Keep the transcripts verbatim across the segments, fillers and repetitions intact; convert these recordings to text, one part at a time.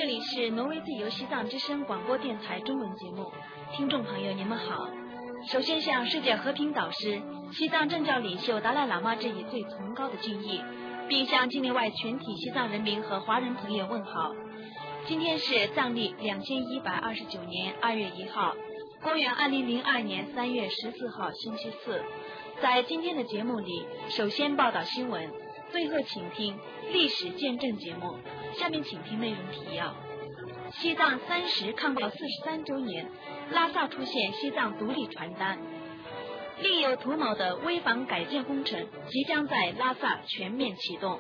这里是挪威自由西藏之声广播电台中文节目，听众朋友你们好。首先向世界和平导师、西藏政教领袖达赖喇嘛致以最崇高的敬意，并向境内外全体西藏人民和华人朋友问好。今天是藏历两千一百二十九年二月一号，公元二零零二年三月十四号星期四。在今天的节目里，首先报道新闻，最后请听历史见证节目。下面请听内容提要：西藏三十抗暴四十三周年，拉萨出现西藏独立传单。另有图谋的危房改建工程即将在拉萨全面启动。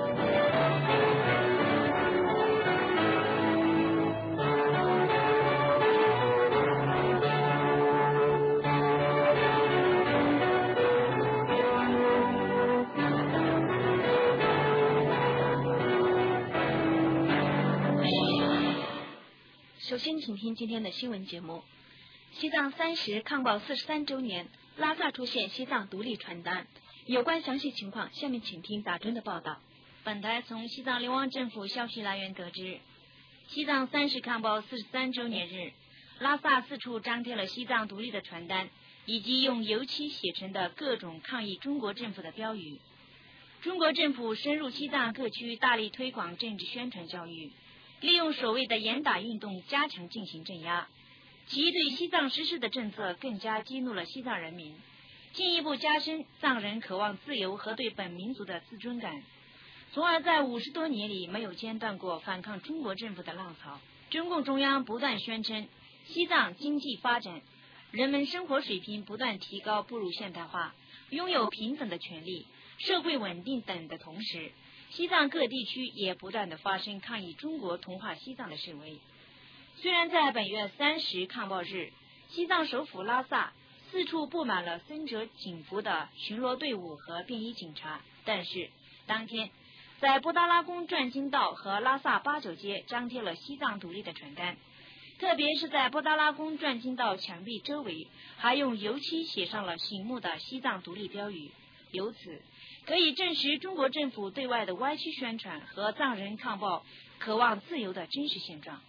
首先请听今天的新闻节目。西藏三十抗暴四十三周年，拉萨出现西藏独立传单。有关详细情况，下面请听打针的报道。 本台从西藏流亡政府消息来源得知，西藏三十抗暴四十三周年日，拉萨四处张贴了西藏独立的传单，以及用油漆写成的各种抗议中国政府的标语。中国政府深入西藏各区，大力推广政治宣传教育，利用所谓的严打运动加强进行镇压，其对西藏实施的政策更加激怒了西藏人民，进一步加深藏人渴望自由和对本民族的自尊感，从而在五十多年里没有间断过反抗中国政府的浪潮。中共中央不断宣称西藏经济发展，人们生活水平不断提高，步入现代化，拥有平等的权利，社会稳定等的同时，西藏各地区也不断的发生抗议中国同化西藏的示威。虽然在本月三十抗暴日，西藏首府拉萨四处布满了森着警服的巡逻队伍和便衣警察，但是当天在布达拉宫转经道和拉萨八九街张贴了西藏独立的传单，特别是在布达拉宫转经道墙壁周围还用油漆写上了醒目的西藏独立标语，由此可以证实中国政府对外的歪曲宣传和藏人抗暴渴望自由的真实现状。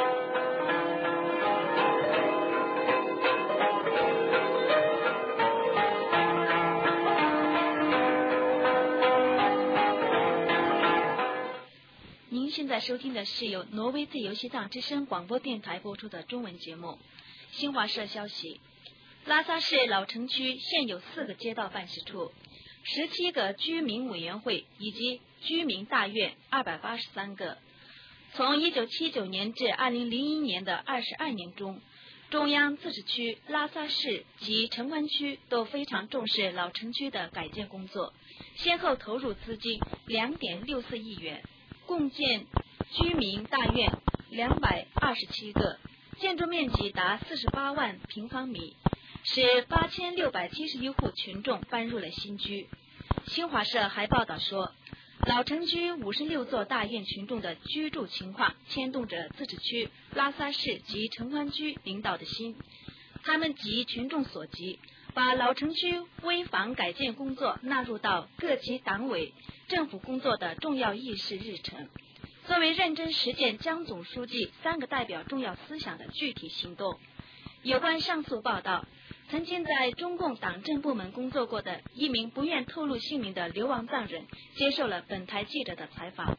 您现在收听的是由挪威自由西藏之声广播电台播出的中文节目。新华社消息，拉萨市老城区现有四个街道办事处，十七个居民委员会以及居民大院二百八十三个。从一九七九年至二零零一年的二十二年中，中央自治区、拉萨市及城关区都非常重视老城区的改建工作，先后投入资金两点六四亿元，共建居民大院两百二十七个，建筑面积达四十八万平方米，使八千六百七十一户群众搬入了新居。新华社还报道说，老城区五十六座大院群众的居住情况牵动着自治区、拉萨市及城关区领导的心，他们急群众所急，把老城区危房改建工作纳入到各级党委、政府工作的重要议事日程，作为认真实践江总书记三个代表重要思想的具体行动。有关上述报道，曾经在中共党政部门工作过的一名不愿透露姓名的流亡藏人接受了本台记者的采访。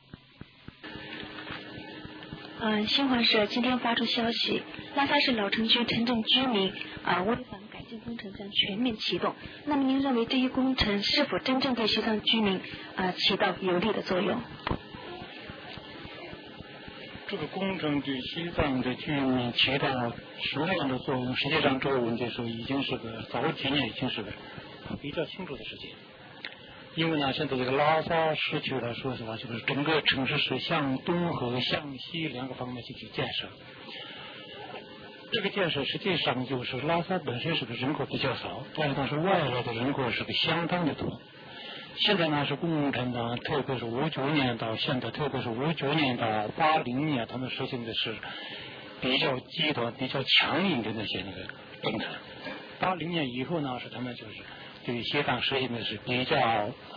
呃，新华社今天发出消息，拉萨市老城区城镇居民啊、呃、危房改建工程将全面启动。那么您认为这一工程是否真正对西藏居民啊、呃、起到有利的作用？ 这个工程对西藏的居民起到什么样的作用？实际上，这个问题说已经是个早几年已经是个比较清楚的事情。因为呢，现在这个拉萨市区来说实话，就是整个城市是向东和向西两个方面进行建设。这个建设实际上就是拉萨本身是个人口比较少，但是外来的人口是个相当的多。现在呢是共产党，特别是五九年到现在，特别是五九年到八零年，他们实行的是比较极端、比较强硬的那些那个政策。八零年以后呢，是他们就是对西藏实行的是比较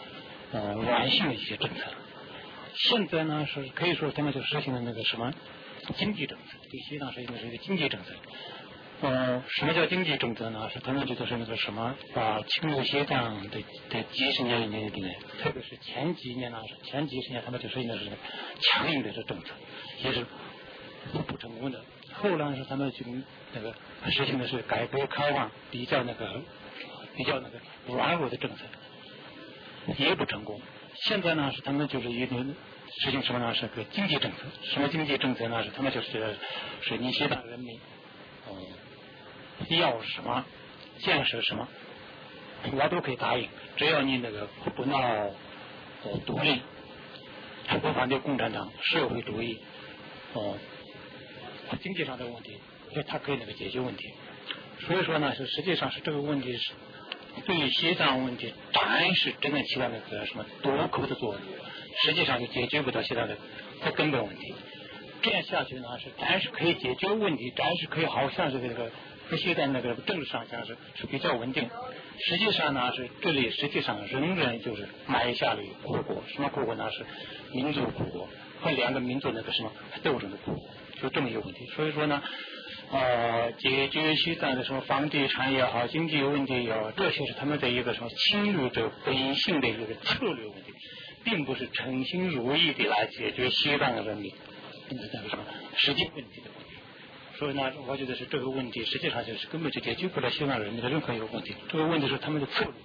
呃软性的一些政策。现在呢是可以说他们就实行的那个什么经济政策，对西藏实行的是一个经济政策。呃，什么叫经济政策呢？是他们觉得是那个什么，把侵入西藏的的几十年里面，特别是前几年呢，前几十年他们就实行的是强硬的这政策，也是不成功的。后来是他们就那个实行的是改革开放，比较那个比较那个软弱的政策，也不成功。现在呢是他们就是一定实行什么呢？是个经济政策。什么经济政策呢？是他们就是是你西藏人民，嗯。要什么建设什么我都可以答应，只要你那个不闹呃独立，不反对共产党社会主义哦、呃、经济上的问题，它可以那个解决问题。所以说呢是实际上是这个问题是对西藏问题暂时真正起到那个什么夺口的作用，实际上就解决不到西藏的的根本问题。这样下去呢是暂时可以解决问题，暂时可以好像是这个西藏那个政治上讲是是比较稳定，实际上呢是这里实际上仍然就是埋下了苦果。什么苦果呢？是民族苦果和两个民族那个什么斗争的苦果，就这么一个问题。所以说呢呃解决西藏的什么房地产也好，经济问题也好，这些是他们的一个什么侵略者本性的一个策略问题，并不是诚心如意的来解决西藏的人民那个什么实际问题的问题。所以呢，我觉得是这个问题实际上就是根本就解决不了西藏人民的任何一个问题，这个问题是他们的策略。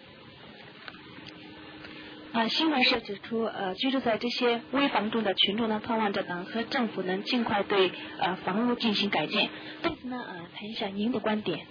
啊，新华社指出，呃，居住在这些危房中的群众呢，盼望着党和政府能尽快对呃房屋进行改建。对此呢，呃，谈一下您的观点。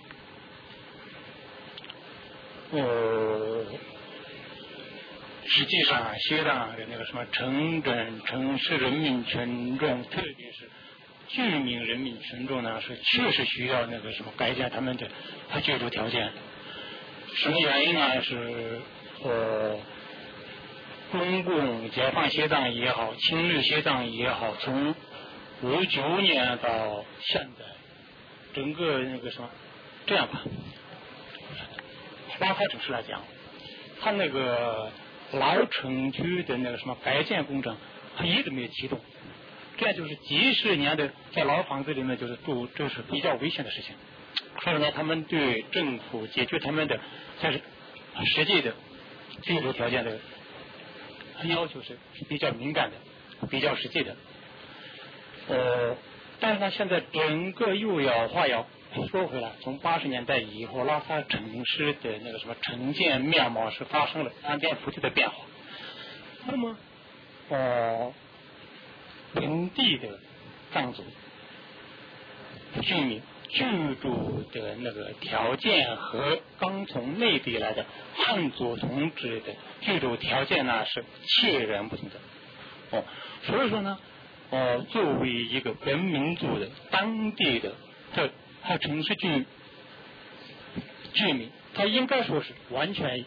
呃，实际上西藏的那个什么城镇城市人民群众，特别是居民人民群众呢，是确实需要那个什么改善他们的他居住条件。什么原因呢？是呃，中共解放西藏也好，侵略西藏也好，从五九年到现在，整个那个什么这样吧，拉萨城市来讲，他那个老城区的那个什么改建工程，他一直没有启动。这样就是几十年的在老房子里面就是住，这是比较危险的事情。所以呢，他们对政府解决他们的但是实际的居住条件的要求是比较敏感的，比较实际的。呃，但是呢，现在整个又要话要说回来，从八十年代以后，拉萨城市的那个什么城建面貌是发生了翻天覆地的变化。那么，呃。本地的藏族居民居住的那个条件和刚从内地来的汉族同志的居住条件呢是截然不同的。哦，所以说呢，呃，作为一个本民族的当地的他他城市居居民，他应该说是完全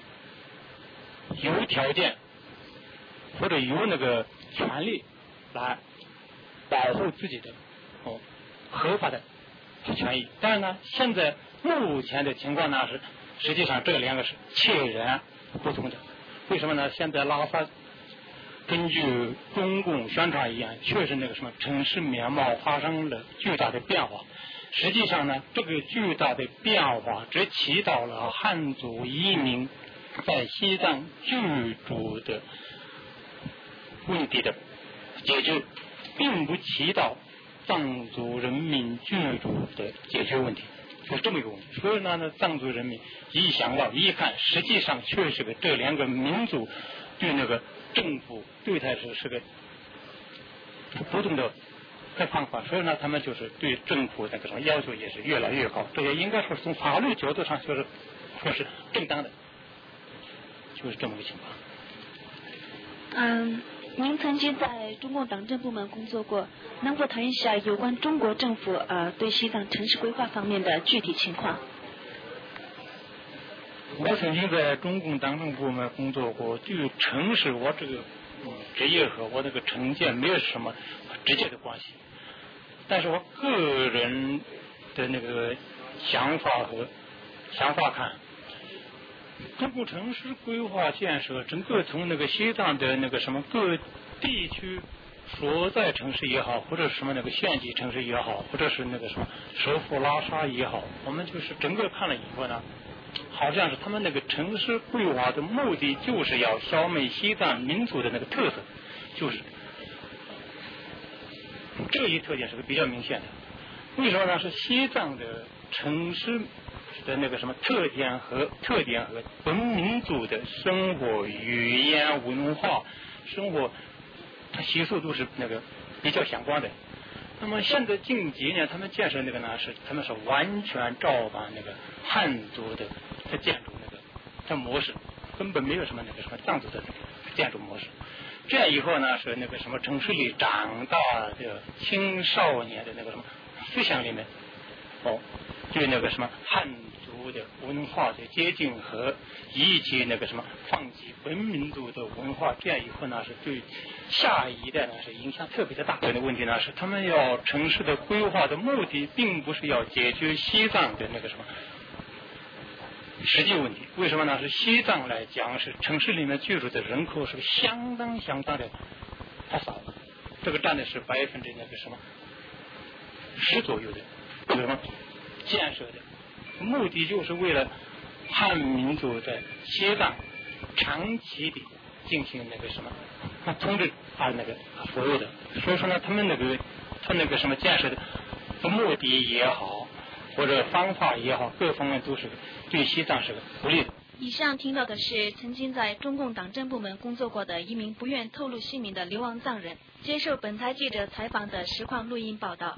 有条件或者有那个权利来保护自己的哦合法的权益。但是呢，现在目前的情况呢是，实际上这两个是截然不同的。为什么呢？现在拉萨根据中共宣传一样，确实那个什么城市面貌发生了巨大的变化。实际上呢，这个巨大的变化只起到了汉族移民在西藏居住的问题的解决，并不起到藏族人民居住的解决问题，是这么一个问题。所以呢，藏族人民一想到一看，实际上确实个这两个民族对那个政府对他是是个不同的方法，所以呢，他们就是对政府那个什么要求也是越来越高。这也应该说是从法律角度上就是说是正当的，就是这么个情况。 嗯。您曾经在中共党政部门工作过，能否谈一下有关中国政府呃对西藏城市规划方面的具体情况？ 我曾经在中共党政部门工作过，对城市我这个嗯职业和我这个城建没有什么直接的关系，但是我个人的那个想法和想法看，中国城市规划建设整个从那个西藏的那个什么各地区所在城市也好，或者什么那个县级城市也好，或者是那个什么首府拉萨也好，我们就是整个看了以后呢，好像是他们那个城市规划的目的就是要消灭西藏民族的那个特色，就是这一特点是个比较明显的。为什么呢？是西藏的城市的那个什么特点和特点和本民族的生活、语言、文化、生活习俗都是那个比较相关的。那么现在近几年他们建设那个呢，是他们是完全照搬那个汉族的的建筑那个的模式，根本没有什么那个什么藏族的建筑模式。这样以后呢，是那个什么城市里长大的青少年的那个什么思想里面，哦，对那个什么汉族的文化的接近和以及那个什么放弃本民族的文化，这样以后呢，是对下一代呢是影响特别的大。这个问题呢是他们要城市的规划的目的，并不是要解决西藏的那个什么实际问题。为什么呢？是西藏来讲，是城市里面居住的人口是相当相当的太少了，这个占的是百分之那个什么十左右的这个什么建设的目的，就是为了汉民族在西藏长期的进行那个什么那统治啊那个服务的。所以说呢，他们那个他那个什么建设的目的也好，或者方法也好，各方面都是对西藏是个不利的。 以上听到的是曾经在中共党政部门工作过的一名不愿透露姓名的流亡藏人接受本台记者采访的实况录音报道。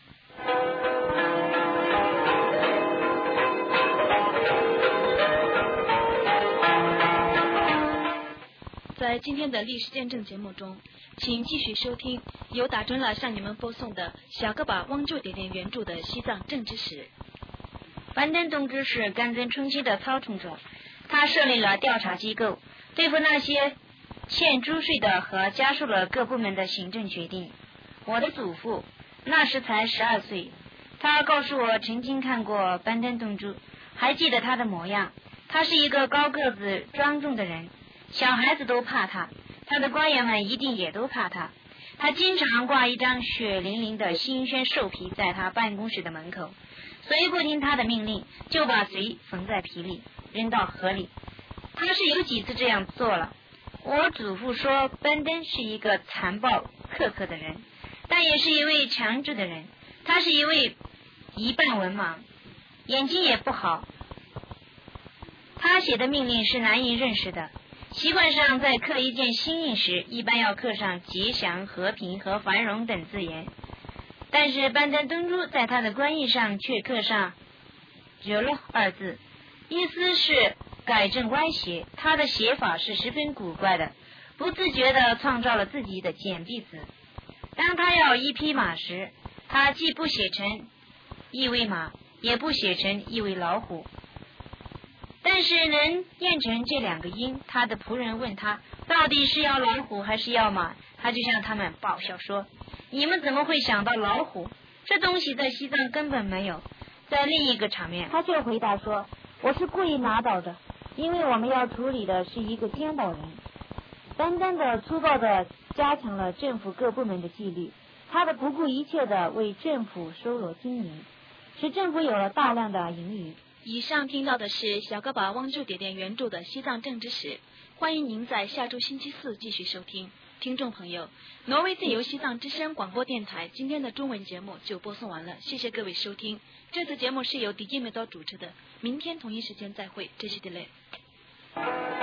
在今天的历史见证节目中，请继续收听由打针了向你们播送的小个把汪旧点点原著的西藏政治史。 班登同志是甘蔗春期的操纵者，他设立了调查机构，对付那些欠租税的和加速了各部门的行政决定。我的祖父那时才十二岁，他告诉我曾经看过班登同志，还记得他的模样。他是一个高个子庄重的人，小孩子都怕他，他的官员们一定也都怕他。他经常挂一张血淋淋的新鲜兽皮在他办公室的门口，谁不听他的命令，就把谁缝在皮里，扔到河里。他是有几次这样做了。我祖父说，班登是一个残暴苛刻的人，但也是一位强制的人。他是一位一半文盲，眼睛也不好。他写的命令是难以认识的。习惯上在刻一件新印时，一般要刻上吉祥、和平和繁荣等字眼，但是班登东珠在他的官印上却刻上绝了二字，意思是改正歪写。他的写法是十分古怪的，不自觉地创造了自己的简笔字。当他要一匹马时，他既不写成一尾马，也不写成一尾老虎，但是能验成这两个音。他的仆人问他到底是要老虎还是要马，他就向他们爆笑说，你们怎么会想到老虎？这东西在西藏根本没有。在另一个场面， 他却回答说，我是故意拿倒的，因为我们要处理的是一个监保人。单单的粗暴的加强了政府各部门的纪律，他的不顾一切的为政府收罗金银，使政府有了大量的盈余。 以上听到的是小个把汪旧点点原著的西藏政治史，欢迎您在下周星期四继续收听。听众朋友，挪威自由西藏之声广播电台今天的中文节目就播送完了，谢谢各位收听。这次节目是由迪基梅多主持的，明天同一时间再会，这是 delay。